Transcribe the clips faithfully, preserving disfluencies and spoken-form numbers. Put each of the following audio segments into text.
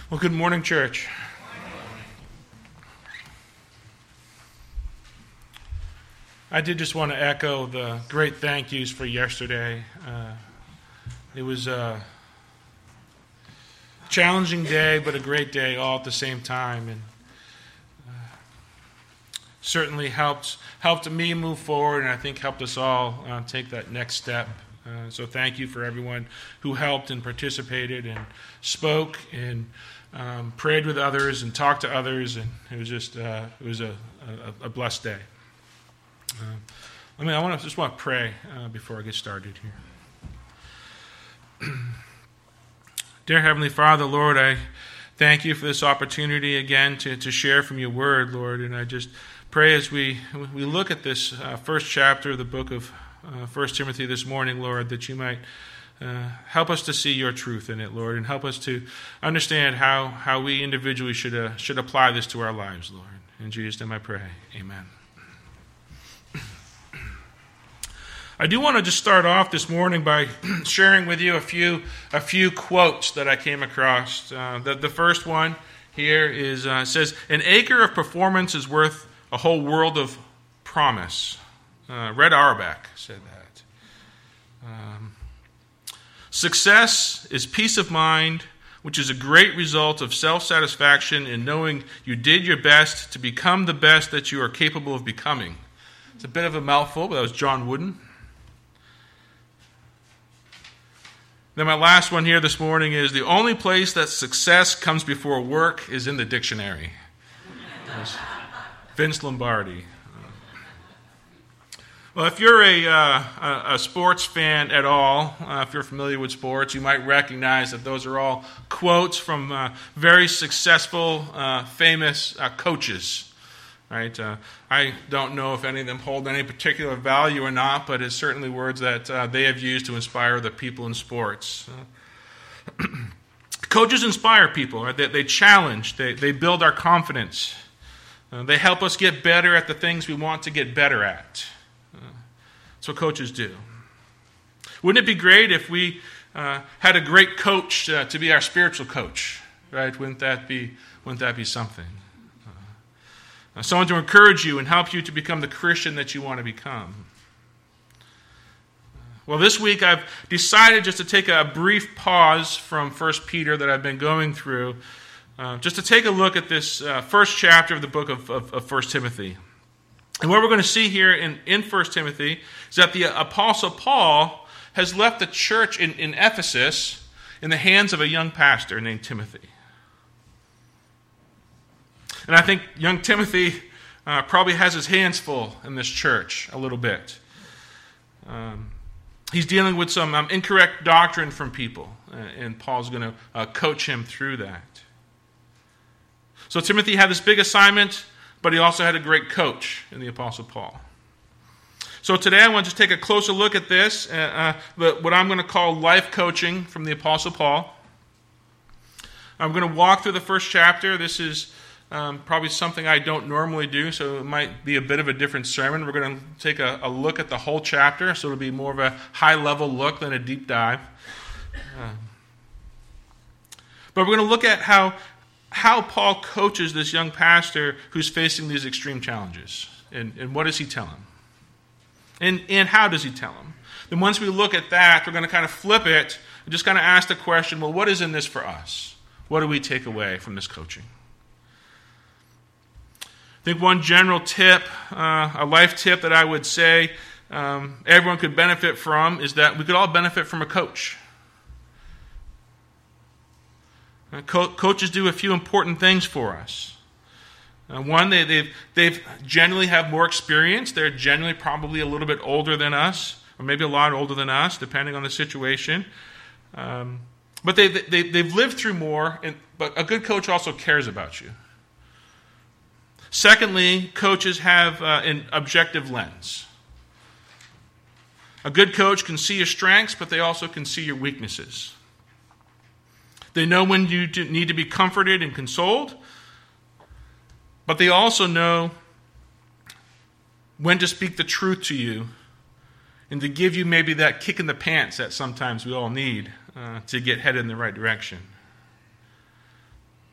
Well, good morning, church. I did just want to echo the great thank yous for yesterday. Uh, it was a challenging day, but a great day all at the same time, and uh, certainly helped helped me move forward, and I think helped us all uh, take that next step. Uh, so thank you for everyone who helped and participated and spoke and um, prayed with others and talked to others, and it was just uh, it was a, a, a blessed day. Uh, I mean, I want to just want to pray uh, before I get started here. Dear Heavenly Father, Lord, I thank you for this opportunity again to, to share from your word, Lord, and I just pray as we we look at this uh, first chapter of the book of uh, First Timothy this morning, Lord, that you might uh, help us to see your truth in it, Lord, and help us to understand how, how we individually should uh, should apply this to our lives, Lord. In Jesus' name I pray, amen. I do want to just start off this morning by sharing with you a few a few quotes that I came across. Uh, the, the first one here is uh, says, "An acre of performance is worth a whole world of promise." Uh, Red Auerbach said that. Um, "Success is peace of mind, which is a great result of self-satisfaction in knowing you did your best to become the best that you are capable of becoming." It's a bit of a mouthful, but that was John Wooden. Then my last one here this morning is, "The only place that success comes before work is in the dictionary." That's Vince Lombardi. Well, if you're a, uh, a, a sports fan at all, uh, if you're familiar with sports, you might recognize that those are all quotes from uh, very successful, uh, famous uh, coaches. Right? Uh, I don't know if any of them hold any particular value or not, but it's certainly words that uh, they have used to inspire the people in sports. Uh, coaches inspire people. Right? They, they challenge. They, they build our confidence. Uh, they help us get better at the things we want to get better at. Uh, that's what coaches do. Wouldn't it be great if we uh, had a great coach uh, to be our spiritual coach? Right? Wouldn't that be, wouldn't that be something? Uh, someone to encourage you and help you to become the Christian that you want to become. Well, this week I've decided just to take a brief pause from First Peter that I've been going through, uh, just to take a look at this uh, first chapter of the book of, of, of First Timothy. And what we're going to see here in, in First Timothy is that the Apostle Paul has left the church in, in Ephesus in the hands of a young pastor named Timothy. And I think young Timothy uh, probably has his hands full in this church a little bit. Um, he's dealing with some um, incorrect doctrine from people, uh, and Paul's going to uh, coach him through that. So Timothy had this big assignment, but he also had a great coach in the Apostle Paul. So today I want to just take a closer look at this, uh, uh, what I'm going to call life coaching from the Apostle Paul. I'm going to walk through the first chapter. This is Um, probably something I don't normally do, so it might be a bit of a different sermon. We're going to take a, a look at the whole chapter, so it'll be more of a high-level look than a deep dive. Uh, but we're going to look at how, how Paul coaches this young pastor who's facing these extreme challenges. And, and what does he tell him? And, and how does he tell him? Then once we look at that, we're going to kind of flip it and just kind of ask the question, well, what is in this for us? What do we take away from this coaching? I think one general tip, uh, a life tip that I would say um, everyone could benefit from is that we could all benefit from a coach. Uh, co- coaches do a few important things for us. Uh, one, they they've, they've generally have more experience. They're generally probably a little bit older than us, or maybe a lot older than us, depending on the situation. Um, but they, they, they've lived through more, and, but a good coach also cares about you. Secondly, coaches have uh, an objective lens. A good coach can see your strengths, but they also can see your weaknesses. They know when you need to be comforted and consoled, but they also know when to speak the truth to you and to give you maybe that kick in the pants that sometimes we all need uh, to get headed in the right direction.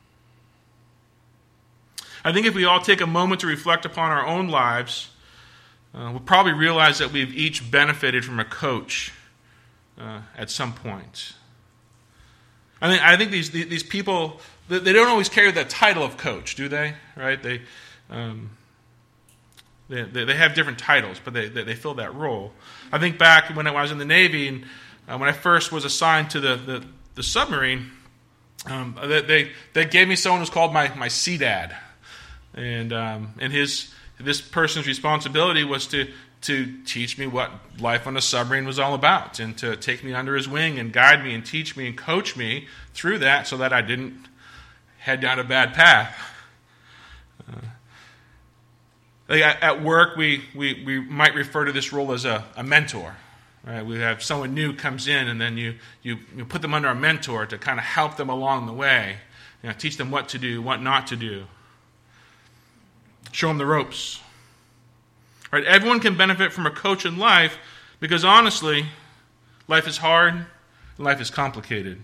I think if we all take a moment to reflect upon our own lives, uh, we'll probably realize that we've each benefited from a coach uh, at some point. I think I think these these people, they don't always carry the title of coach, do they? Right? They um, they, they have different titles, but they, they they fill that role. I think back when I was in the Navy, and uh, when I first was assigned to the the, the submarine, um, they, they they gave me someone who's called my my sea dad, and um, and his this person's responsibility was to. to teach me what life on a submarine was all about, and to take me under his wing and guide me and teach me and coach me through that so that I didn't head down a bad path. Uh, like at work, we, we, we might refer to this role as a, a mentor. Right? We have someone new comes in, and then you, you, you put them under a mentor to kind of help them along the way, you know, teach them what to do, what not to do, show them the ropes. Right, everyone can benefit from a coach in life because, honestly, life is hard and life is complicated.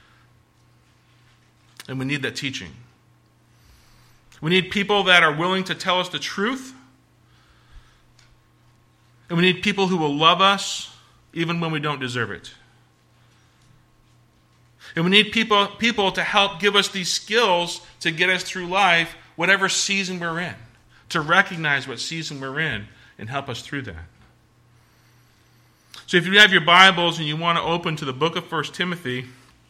And we need that teaching. We need people that are willing to tell us the truth. And we need people who will love us even when we don't deserve it. And we need people, people to help give us these skills to get us through life, whatever season we're in. To recognize what season we're in and help us through that. So if you have your Bibles and you want to open to the book of First Timothy,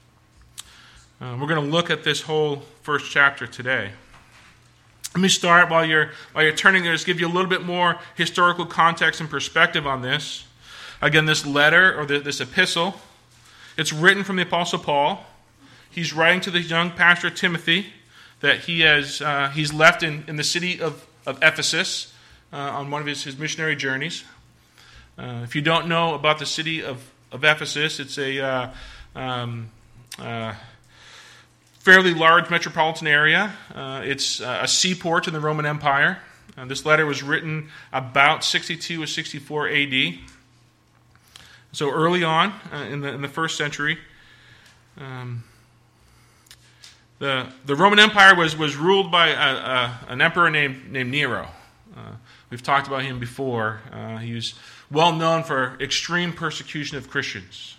uh, we're going to look at this whole first chapter today. Let me start while you're while you're turning there, just give you a little bit more historical context and perspective on this. Again, this letter or this epistle, it's written from the Apostle Paul. He's writing to the young pastor Timothy that he has uh, he's left in, in the city of of Ephesus uh, on one of his, his missionary journeys. Uh, if you don't know about the city of, of Ephesus, it's a uh, um, uh, fairly large metropolitan area. Uh, it's uh, a seaport in the Roman Empire. Uh, this letter was written about sixty-two or sixty-four A D. So early on uh, in the in the first century, um, The, the Roman Empire was, was ruled by a, a, an emperor named, named Nero. Uh, we've talked about him before. Uh, he was well known for extreme persecution of Christians.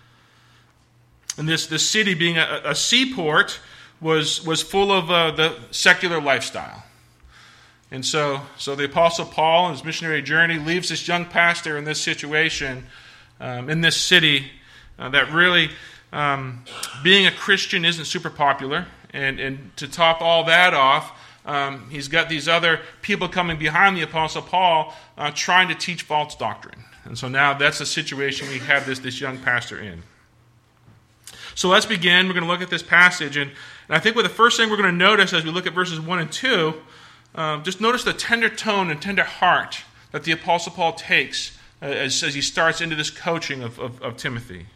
And this, this city, being a, a seaport, was, was full of uh, the secular lifestyle. And so, so the Apostle Paul, on his missionary journey, leaves this young pastor in this situation, um, in this city, uh, that really... Um, being a Christian isn't super popular, and, and to top all that off, um, he's got these other people coming behind the Apostle Paul uh, trying to teach false doctrine. And so now that's the situation we have this, this young pastor in. So let's begin. We're going to look at this passage, and, and I think what the first thing we're going to notice as we look at verses one and two, uh, just notice the tender tone and tender heart that the Apostle Paul takes uh, as, as he starts into this coaching of, of, of Timothy.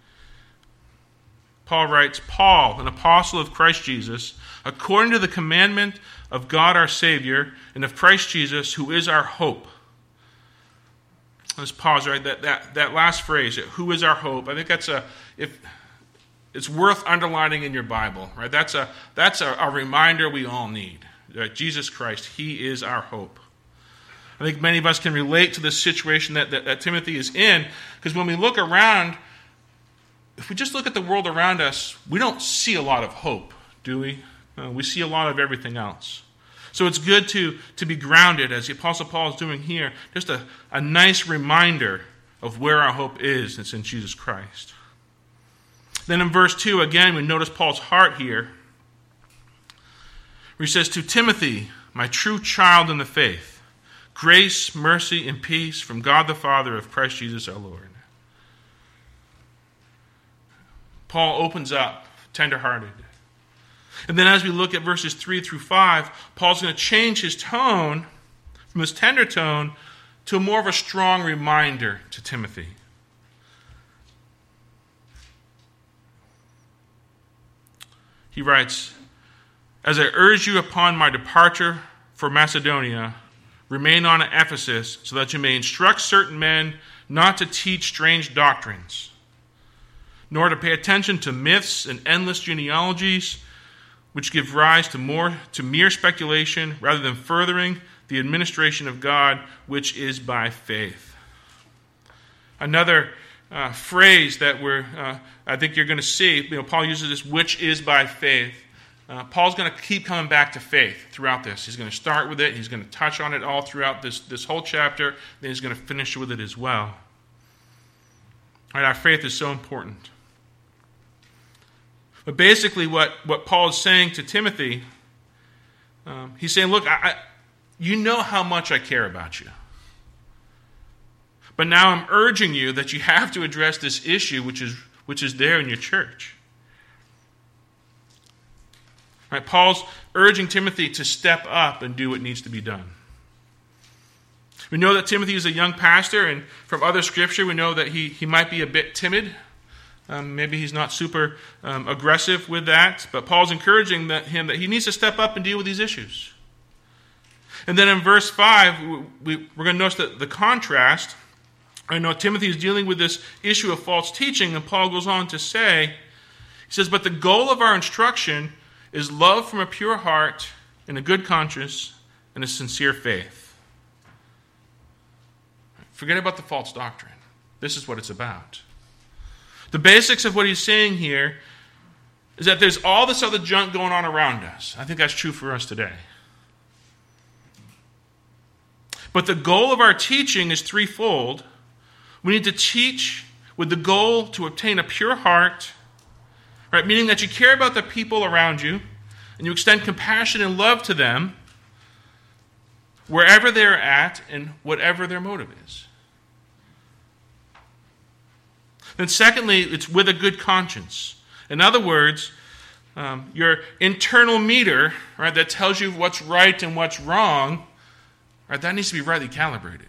Paul writes, Paul, an apostle of Christ Jesus, according to the commandment of God our Savior, and of Christ Jesus, who is our hope. Let's pause right that that, that last phrase, who is our hope. I think that's a if it's worth underlining in your Bible, right? That's a that's a, a reminder we all need. That Jesus Christ, He is our hope. I think many of us can relate to this situation that, that, that Timothy is in, because when we look around, if we just look at the world around us, we don't see a lot of hope, do we? Uh, we see a lot of everything else. So it's good to, to be grounded, as the Apostle Paul is doing here, just a, a nice reminder of where our hope is. It's in Jesus Christ. Then in verse two, again, we notice Paul's heart here, where he says, to Timothy, my true child in the faith, grace, mercy, and peace from God the Father of Christ Jesus our Lord. Paul opens up, tenderhearted. And then as we look at verses three through five, Paul's going to change his tone from his tender tone to more of a strong reminder to Timothy. He writes, as I urge you upon my departure for Macedonia, remain on at Ephesus, so that you may instruct certain men not to teach strange doctrines, nor to pay attention to myths and endless genealogies, which give rise to more to mere speculation rather than furthering the administration of God, which is by faith. Another uh, phrase that we're, uh, I think you're going to see, you know, Paul uses this, which is by faith. Uh, Paul's going to keep coming back to faith throughout this. He's going to start with it. He's going to touch on it all throughout this, this whole chapter. Then he's going to finish with it as well. All right, our faith is so important. But basically what, what Paul is saying to Timothy, um, he's saying, look, I, I, you know how much I care about you. But now I'm urging you that you have to address this issue which is, which is there in your church. All right, Paul's urging Timothy to step up and do what needs to be done. We know that Timothy is a young pastor, and from other scripture we know that he, he might be a bit timid. Um, maybe he's not super um, aggressive with that, but Paul's encouraging that, him that he needs to step up and deal with these issues. And then in verse five, we, we, we're going to notice that the contrast. I know Timothy is dealing with this issue of false teaching, and Paul goes on to say, he says, but the goal of our instruction is love from a pure heart and a good conscience and a sincere faith. Forget about the false doctrine. This is what it's about. The basics of what he's saying here is that there's all this other junk going on around us. I think that's true for us today. But the goal of our teaching is threefold. We need to teach with the goal to obtain a pure heart, right? Meaning that you care about the people around you and you extend compassion and love to them wherever they're at and whatever their motive is. Then secondly, it's with a good conscience. In other words, um, your internal meter, right, that tells you what's right and what's wrong, right, that needs to be rightly calibrated.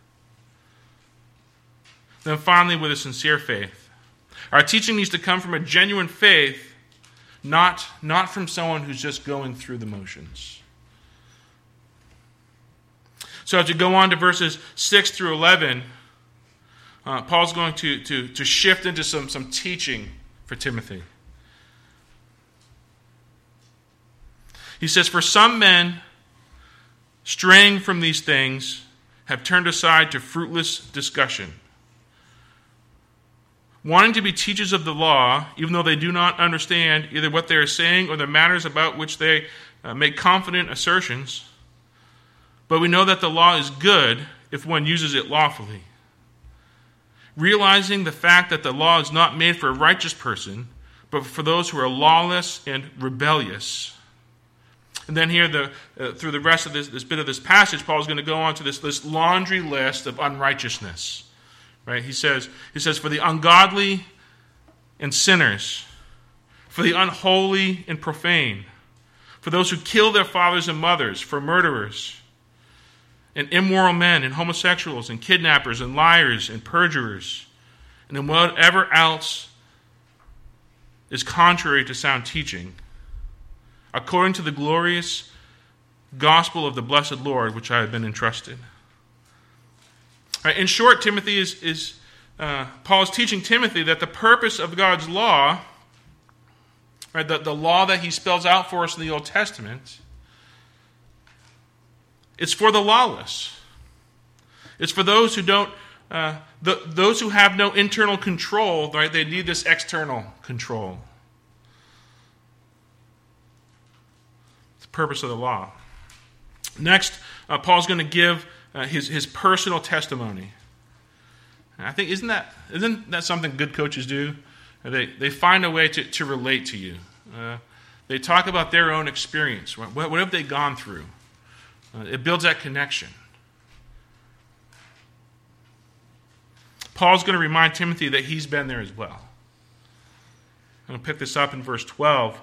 Then finally, with a sincere faith. Our teaching needs to come from a genuine faith, not, not from someone who's just going through the motions. So as we go on to verses six through eleven, Uh, Paul's going to, to, to shift into some, some teaching for Timothy. He says, for some men, straying from these things, have turned aside to fruitless discussion, wanting to be teachers of the law, even though they do not understand either what they are saying or the matters about which they uh, make confident assertions. But we know that the law is good if one uses it lawfully. Realizing the fact that the law is not made for a righteous person, but for those who are lawless and rebellious. And then here, the, uh, through the rest of this, this bit of this passage, Paul is going to go on to this, this laundry list of unrighteousness. Right? He says, he says, for the ungodly and sinners, for the unholy and profane, for those who kill their fathers and mothers, for murderers, and immoral men, and homosexuals, and kidnappers, and liars, and perjurers, and in whatever else is contrary to sound teaching, according to the glorious gospel of the blessed Lord, which I have been entrusted. Right, in short, Timothy is, is uh, Paul is teaching Timothy that the purpose of God's law, right, the, the law that he spells out for us in the Old Testament, it's for the lawless. It's for those who don't, uh, the, those who have no internal control, right? They need this external control. It's the purpose of the law. Next, uh, Paul's going to give uh, his his personal testimony. And I think isn't that isn't that something good coaches do? They they find a way to, to relate to you. Uh, they talk about their own experience. What, what have they gone through? Uh, it builds that connection. Paul's going to remind Timothy that he's been there as well. I'm going to pick this up in verse twelve.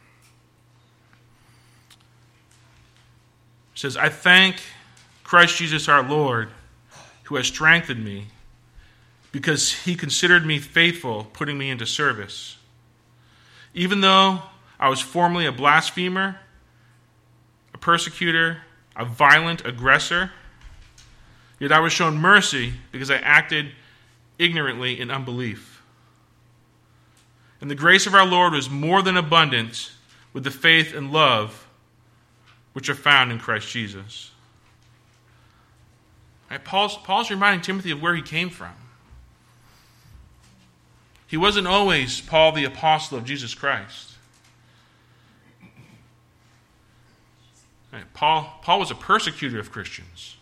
It says, I thank Christ Jesus our Lord, who has strengthened me, because he considered me faithful, putting me into service. Even though I was formerly a blasphemer, a persecutor, a violent aggressor, yet I was shown mercy because I acted ignorantly in unbelief. And the grace of our Lord was more than abundant with the faith and love which are found in Christ Jesus. Right, Paul's, Paul's reminding Timothy of where he came from. He wasn't always Paul the apostle of Jesus Christ. Right, Paul, Paul was a persecutor of Christians.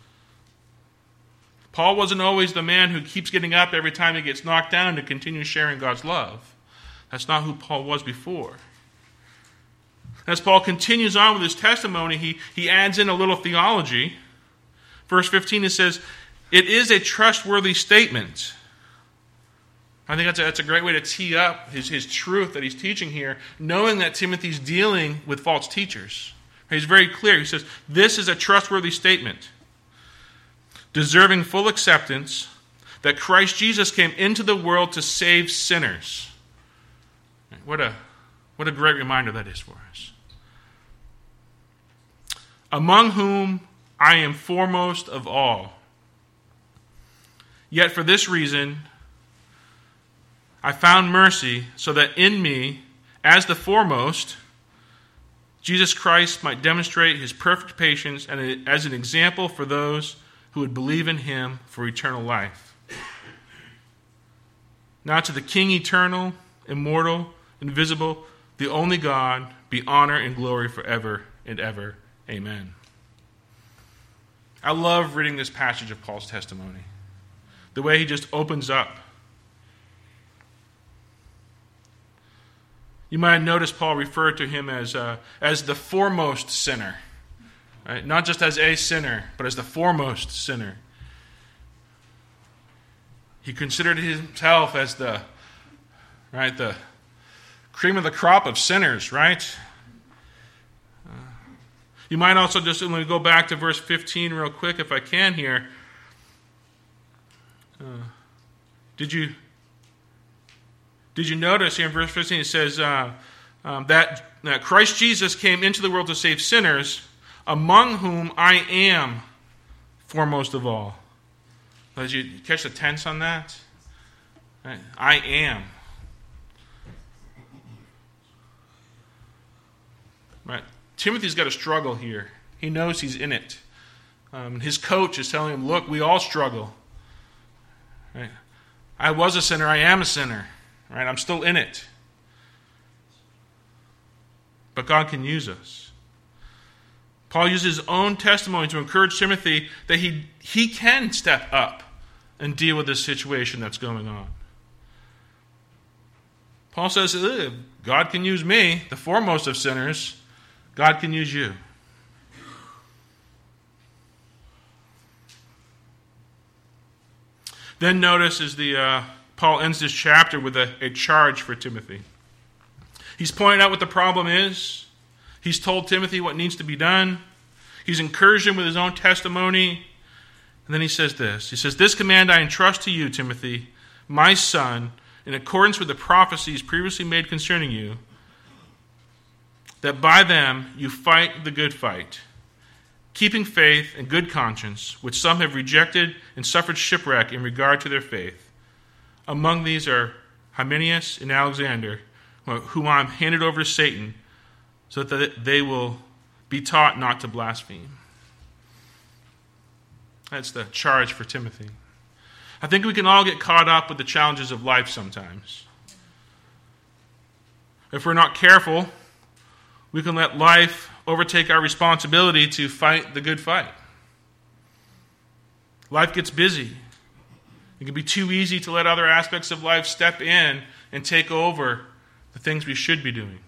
Paul wasn't always the man who keeps getting up every time he gets knocked down to continue sharing God's love. That's not who Paul was before. As Paul continues on with his testimony, he, he adds in a little theology. Verse fifteen, it says, it is a trustworthy statement. I think that's a, that's a great way to tee up his, his truth that he's teaching here, knowing that Timothy's dealing with false teachers. He's very clear. He says, this is a trustworthy statement, deserving full acceptance, that Christ Jesus came into the world to save sinners. What a, what a great reminder that is for us. Among whom I am foremost of all. Yet for this reason I found mercy, so that in me, as the foremost, Jesus Christ might demonstrate his perfect patience and as an example for those who would believe in him for eternal life. Now to the King eternal, immortal, invisible, the only God, be honor and glory forever and ever. Amen. I love reading this passage of Paul's testimony. The way he just opens up. You might notice Paul referred to him as, uh, as the foremost sinner. Right? Not just as a sinner, but as the foremost sinner. He considered himself as the, right, the cream of the crop of sinners, right? Uh, you might also just, let me go back to verse fifteen real quick if I can here. Uh, did you did you notice here in verse fifteen it says uh, um, that, that Christ Jesus came into the world to save sinners, among whom I am foremost of all. Did you catch the tense on that? Right. I am. Right. Timothy's got a struggle here. He knows he's in it. Um, his coach is telling him, look, we all struggle. Right. I was a sinner. I am a sinner. Right. I'm still in it. But God can use us. Paul uses his own testimony to encourage Timothy that he, he can step up and deal with this situation that's going on. Paul says, God can use me, the foremost of sinners. God can use you. Then notice as the uh, Paul ends this chapter with a, a charge for Timothy. He's pointed out what the problem is. He's told Timothy what needs to be done. He's encouraged him with his own testimony. And then he says this. He says, this command I entrust to you, Timothy, my son, in accordance with the prophecies previously made concerning you, that by them you fight the good fight, keeping faith and good conscience, which some have rejected and suffered shipwreck in regard to their faith. Among these are Hymenaeus and Alexander, whom I am handed over to Satan, so that they will be taught not to blaspheme. That's the charge for Timothy. I think we can all get caught up with the challenges of life sometimes. If we're not careful, we can let life overtake our responsibility to fight the good fight. Life gets busy. It can be too easy to let other aspects of life step in and take over the things we should be doing.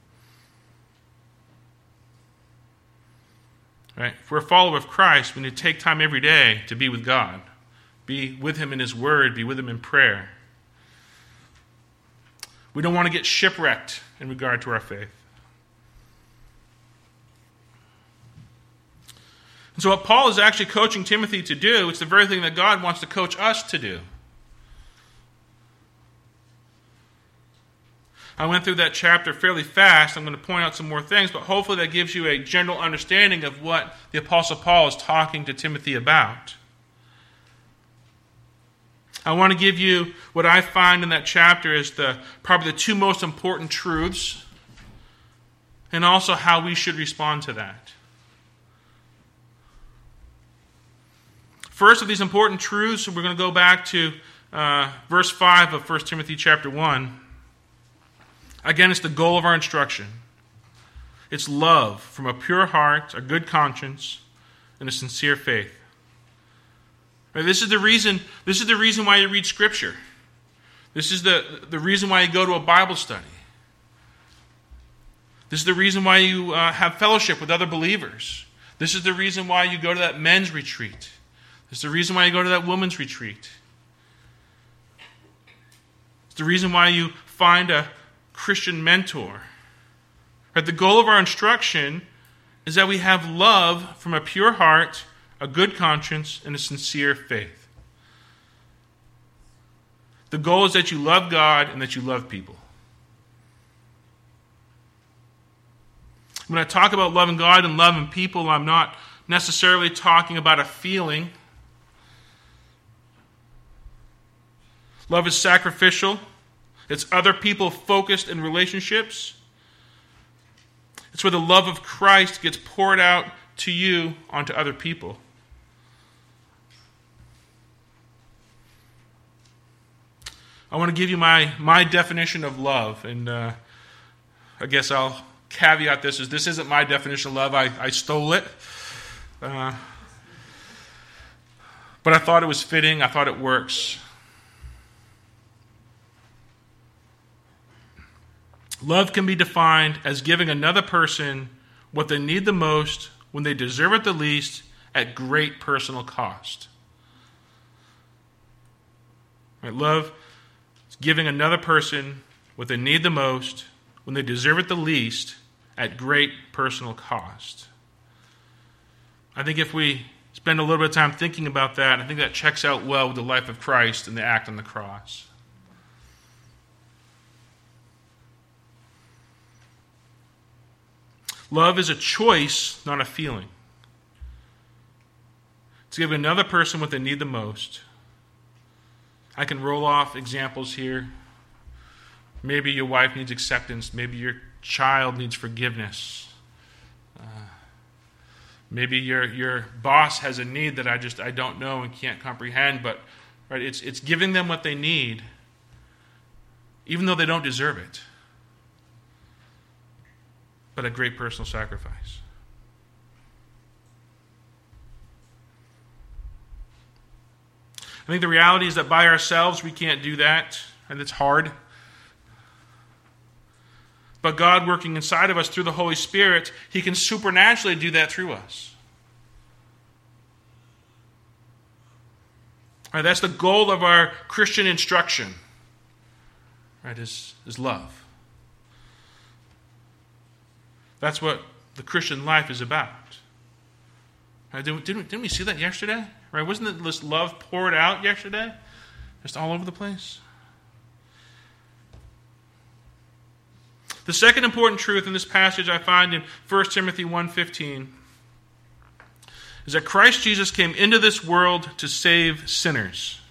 Right? If we're a follower of Christ, we need to take time every day to be with God. Be with him in his word. Be with him in prayer. We don't want to get shipwrecked in regard to our faith. And so what Paul is actually coaching Timothy to do, it's the very thing that God wants to coach us to do. I went through that chapter fairly fast. I'm going to point out some more things, but hopefully that gives you a general understanding of what the Apostle Paul is talking to Timothy about. I want to give you what I find in that chapter is the probably the two most important truths and also how we should respond to that. First of these important truths, we're going to go back to uh, verse five of First Timothy chapter one. Again, it's the goal of our instruction. It's love from a pure heart, a good conscience, and a sincere faith. Right, this is the reason. This is the reason why you read Scripture. This is the, the reason why you go to a Bible study. This is the reason why you uh, have fellowship with other believers. This is the reason why you go to that men's retreat. This is the reason why you go to that women's retreat. It's the reason why you find a Christian mentor. Right, the goal of our instruction is that we have love from a pure heart, a good conscience, and a sincere faith. The goal is that you love God and that you love people. When I talk about loving God and loving people, I'm not necessarily talking about a feeling. Love is sacrificial. It's other people focused in relationships. It's where the love of Christ gets poured out to you onto other people. I want to give you my, my definition of love, and uh, I guess I'll caveat this as this isn't my definition of love. I, I stole it. Uh, but I thought it was fitting. I thought it works. Love can be defined as giving another person what they need the most when they deserve it the least at great personal cost. Right? Love is giving another person what they need the most when they deserve it the least at great personal cost. I think if we spend a little bit of time thinking about that, I think that checks out well with the life of Christ and the act on the cross. Love is a choice, not a feeling. To give another person what they need the most. I can roll off examples here. Maybe your wife needs acceptance. Maybe your child needs forgiveness. Uh, maybe your your boss has a need that I just I don't know and can't comprehend. But right, it's it's giving them what they need, even though they don't deserve it. But a great personal sacrifice. I think the reality is that by ourselves we can't do that, and it's hard. But God working inside of us through the Holy Spirit, He can supernaturally do that through us. All right, that's the goal of our Christian instruction. Right, is, is love. That's what the Christian life is about. Right, didn't, didn't we see that yesterday? Right? Wasn't this love poured out yesterday? Just all over the place. The second important truth in this passage I find in First Timothy one fifteen is that Christ Jesus came into this world to save sinners.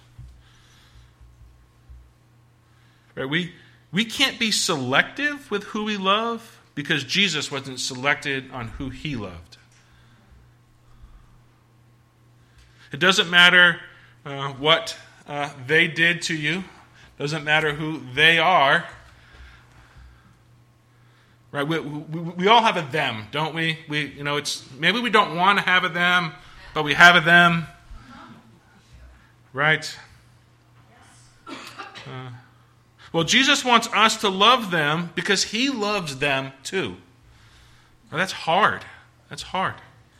Right? We, we can't be selective with who we love, because Jesus wasn't selected on who He loved. It doesn't matter uh, what uh, they did to you. It doesn't matter who they are. Right? We, we, we all have a them, don't we? We, you know, it's maybe we don't want to have a them, but we have a them. Right? Uh, Well, Jesus wants us to love them because He loves them too. Well, that's hard. That's hard.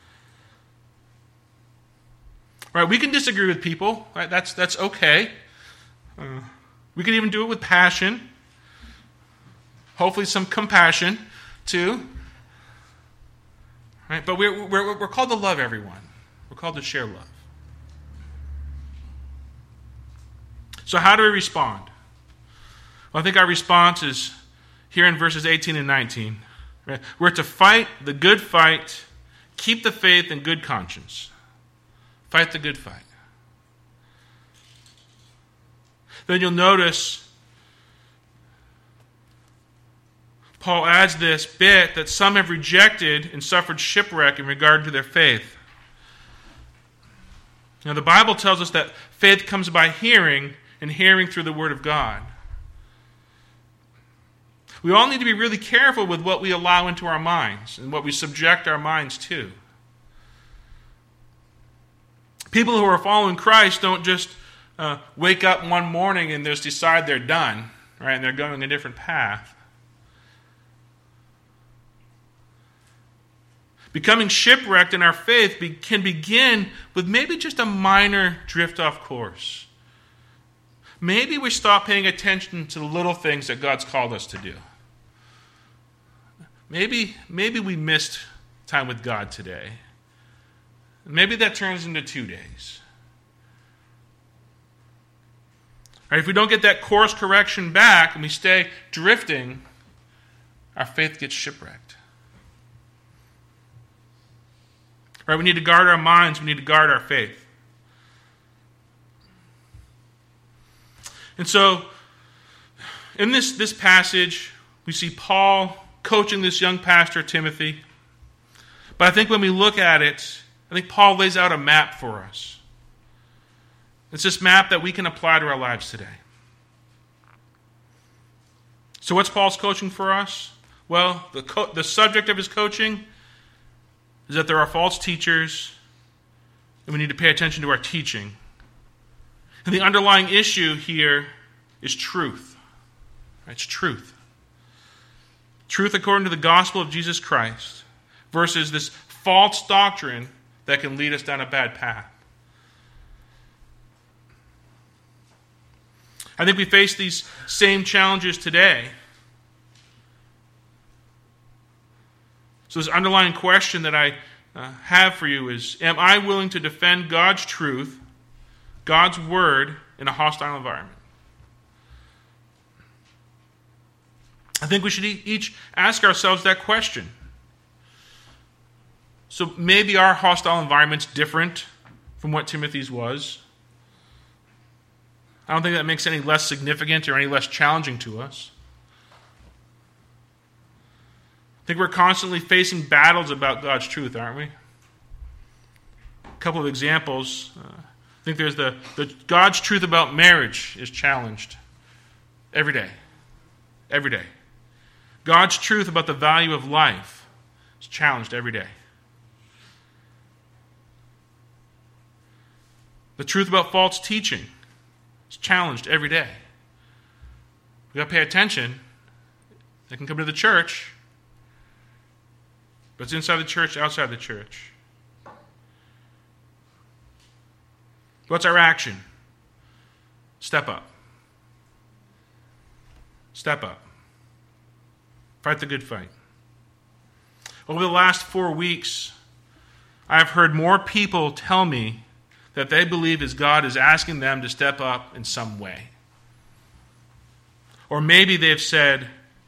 Right? We can disagree with people. Right? That's that's okay. Uh, we can even do it with passion. Hopefully, some compassion too. Right? But we're we're we're called to love everyone. We're called to share love. So, how do we respond? Well, I think our response is here in verses eighteen and nineteen. Right? We're to fight the good fight, keep the faith and good conscience. Fight the good fight. Then you'll notice Paul adds this bit that some have rejected and suffered shipwreck in regard to their faith. Now, the Bible tells us that faith comes by hearing, and hearing through the Word of God. We all need to be really careful with what we allow into our minds and what we subject our minds to. People who are following Christ don't just uh, wake up one morning and just decide they're done, right? And they're going a different path. Becoming shipwrecked in our faith be, can begin with maybe just a minor drift off course. Maybe we stop paying attention to the little things that God's called us to do. Maybe, maybe we missed time with God today. Maybe that turns into two days. Right, if we don't get that course correction back and we stay drifting, our faith gets shipwrecked. Right, we need to guard our minds. We need to guard our faith. And so, in this, this passage, we see Paul coaching this young pastor, Timothy. But I think when we look at it, I think Paul lays out a map for us. It's this map that we can apply to our lives today. So what's Paul's coaching for us? Well, the, co- the subject of his coaching is that there are false teachers, and we need to pay attention to our teaching. And the underlying issue here is truth. It's truth. Truth according to the gospel of Jesus Christ versus this false doctrine that can lead us down a bad path. I think we face these same challenges today. So this underlying question that I uh, have for you is, am I willing to defend God's truth, God's word, in a hostile environment? I think we should each ask ourselves that question. So maybe our hostile environment's different from what Timothy's was. I don't think that makes it any less significant or any less challenging to us. I think we're constantly facing battles about God's truth, aren't we? A couple of examples. Uh, I think there's the, the God's truth about marriage is challenged every day. Every day. God's truth about the value of life is challenged every day. The truth about false teaching is challenged every day. We've got to pay attention. They can come to the church, but it's inside the church, outside the church. What's our action? Step up. Step up. Fight the good fight. Over the last four weeks, I've heard more people tell me that they believe as God is asking them to step up in some way. Or maybe they've said,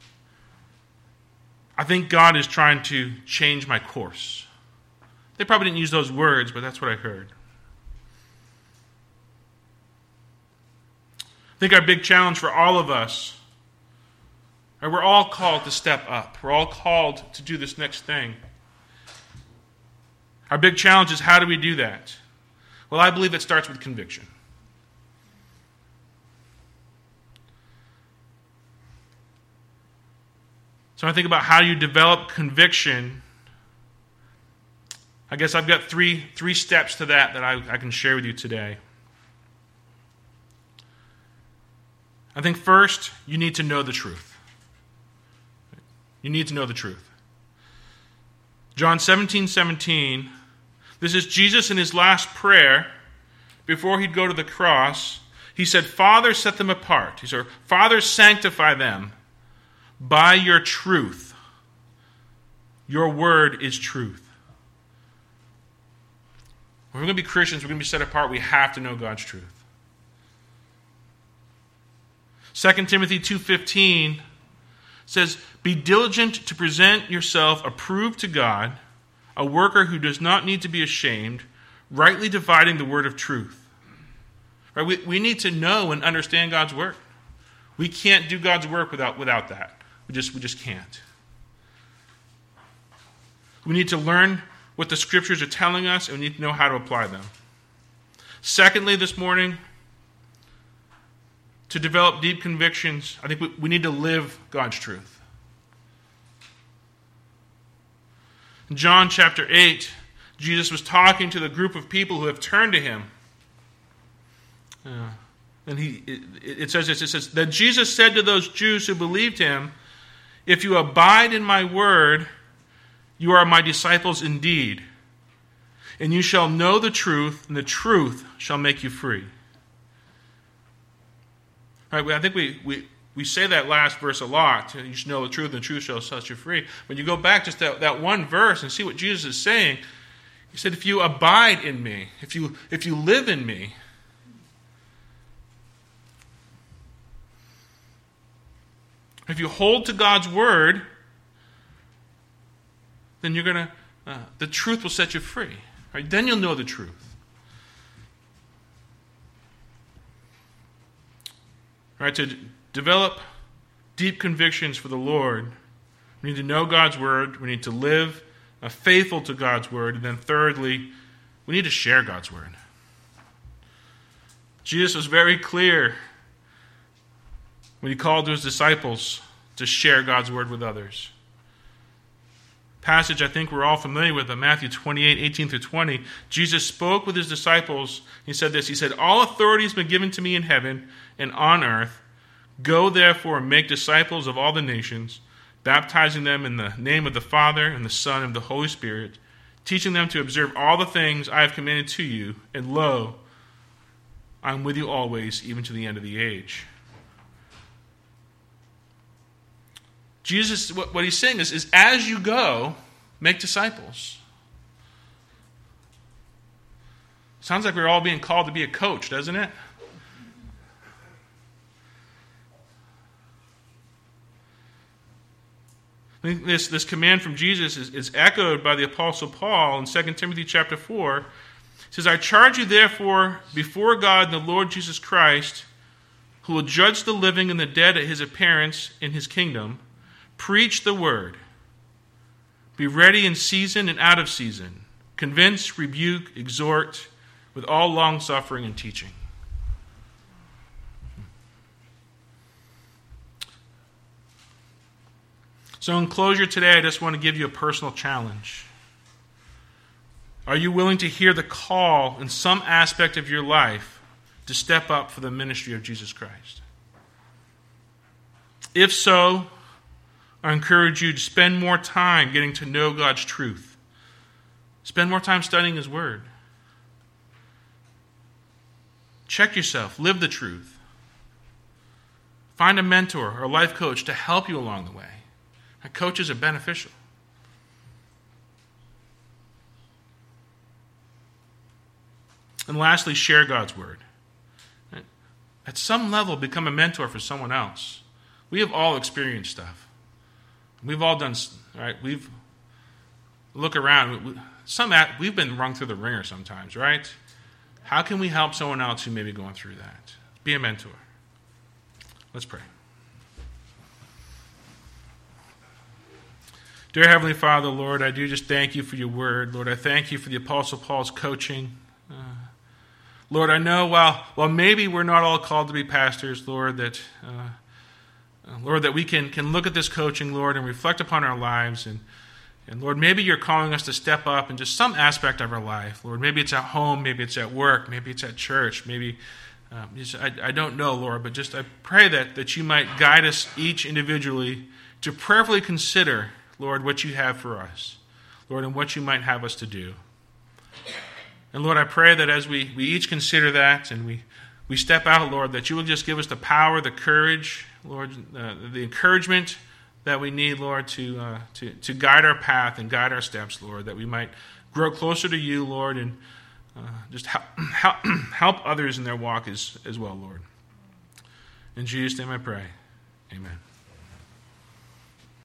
I think God is trying to change my course. They probably didn't use those words, but that's what I heard. I think our big challenge for all of us, or we're all called to step up. We're all called to do this next thing. Our big challenge is, how do we do that? Well, I believe it starts with conviction. So when I think about how you develop conviction, I guess I've got three, three steps to that that I, I can share with you today. I think first, you need to know the truth. You need to know the truth. John seventeen seventeen, this is Jesus in his last prayer before he'd go to the cross. He said, Father, set them apart. He said, Father, sanctify them by your truth. Your word is truth. If we're going to be Christians, we're going to be set apart, we have to know God's truth. Second Timothy two fifteen says, be diligent to present yourself approved to God, a worker who does not need to be ashamed, rightly dividing the word of truth. Right? We, we need to know and understand God's word. We can't do God's work without, without that. We just, we just can't. We need to learn what the Scriptures are telling us, and we need to know how to apply them. Secondly, this morning, to develop deep convictions, I think we, we need to live God's truth. In John chapter eight, Jesus was talking to the group of people who have turned to him. Uh, and he, it, it says this, it says, that Jesus said to those Jews who believed him, if you abide in my word, you are my disciples indeed, and you shall know the truth, and the truth shall make you free. All right, I think we, we, we say that last verse a lot. You should know the truth, and the truth shall set you free. When you go back just that, that one verse and see what Jesus is saying, he said, if you abide in me, if you, if you live in me, if you hold to God's word, then you're going to, uh, the truth will set you free. Right? Then you'll know the truth. All right, to d- develop deep convictions for the Lord, we need to know God's word. We need to live uh, faithful to God's word. And then thirdly, we need to share God's word. Jesus was very clear when he called to his disciples to share God's word with others. Passage I think we're all familiar with, in Matthew twenty-eight, eighteen through twenty. Jesus spoke with his disciples. He said this, he said, all authority has been given to me in heaven and on earth. Go therefore and make disciples of all the nations, baptizing them in the name of the Father and the Son and the Holy Spirit, teaching them to observe all the things I have commanded to you, and lo, I am with you always, even to the end of the age. Jesus, what he's saying is, is as you go, make disciples. Sounds like we're all being called to be a coach, doesn't it? I think this, this command from Jesus is, is echoed by the Apostle Paul in Second Timothy chapter four. It says, I charge you therefore before God and the Lord Jesus Christ, who will judge the living and the dead at his appearance in his kingdom, preach the word. Be ready in season and out of season. Convince, rebuke, exhort with all long-suffering and teaching. So in closure today, I just want to give you a personal challenge. Are you willing to hear the call in some aspect of your life to step up for the ministry of Jesus Christ? If so, I encourage you to spend more time getting to know God's truth. Spend more time studying his word. Check yourself. Live the truth. Find a mentor or a life coach to help you along the way. Coaches are beneficial. And lastly, share God's word. At some level, become a mentor for someone else. We have all experienced stuff. We've all done, right? We've look around. We, some we've been rung through the ringer sometimes, right? How can we help someone else who may be going through that? Be a mentor. Let's pray. Dear Heavenly Father, Lord, I do just thank you for your word. Lord, I thank you for the Apostle Paul's coaching. Uh, Lord, I know while, while maybe we're not all called to be pastors, Lord, that uh, uh, Lord, that we can, can look at this coaching, Lord, and reflect upon our lives. And, and Lord, maybe you're calling us to step up in just some aspect of our life. Lord, maybe it's at home, maybe it's at work, maybe it's at church, maybe um, just, I, I don't know, Lord, but just I pray that, that you might guide us each individually to prayerfully consider, Lord, what you have for us, Lord, and what you might have us to do. And Lord, I pray that as we, we each consider that and we, we step out, Lord, that you will just give us the power, the courage, Lord, uh, the encouragement that we need, Lord, to, uh, to, to guide our path and guide our steps, Lord, that we might grow closer to you, Lord, and uh, just help, help, help others in their walk as, as well, Lord. In Jesus' name I pray. Amen.